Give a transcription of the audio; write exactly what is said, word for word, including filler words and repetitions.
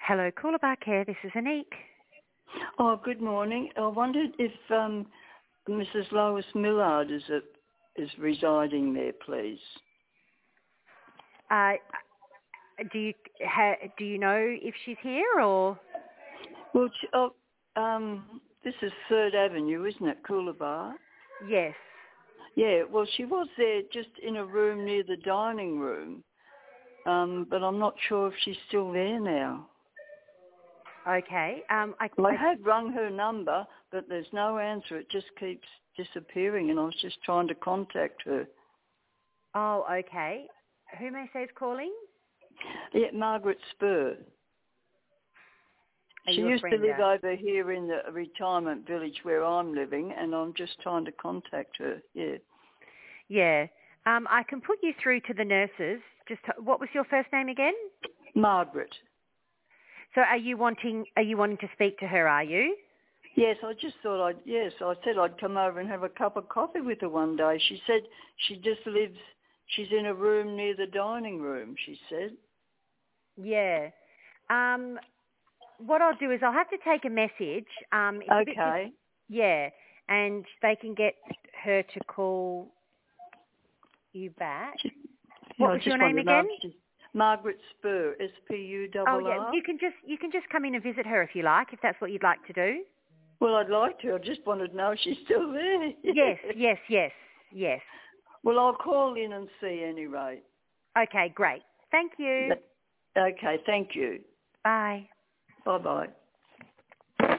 Hello, Coolabah Care. This is Anique. Oh, good morning. I wondered if um, Missus Lois Millard is a, is residing there, please. Uh, do you ha, do you know if she's here or? Well, she, oh, um, this is Third Avenue, isn't it, Coolabah? Yes. Yeah. Well, she was there just in a room near the dining room, um, but I'm not sure if she's still there now. Okay. Um, I, Well, I I had rung her number, but there's no answer. It just keeps disappearing, and I was just trying to contact her. oh, okay. Who may I say is calling? Yeah, Margaret Spur. Are She you a used to friend? live uh? over here in the retirement village where I'm living, and I'm just trying to contact her. Yeah, Yeah. Um, I can put you through to the nurses. Just what was your first name again? Margaret. So, are you wanting are you wanting to speak to her? Are you? Yes, I just thought I'd. Yes, I said I'd come over and have a cup of coffee with her one day. She said she just lives. She's in a room near the dining room. She said. Yeah. Um, what I'll do is I'll have to take a message. Um, it's a bit dis- Okay. yeah, and they can get her to call you back. She, yeah, What I was your just name wanted to know again? if she, Margaret Spur, S P U Oh R yeah, R. you can just you can just come in and visit her if you like, if that's what you'd like to do. Well, I'd like to. I just wanted to know if she's still there. Yes, yes, yes, yes. Well, I'll call in and see anyway. Okay, great. Thank you. Okay, thank you. Bye. Bye-bye.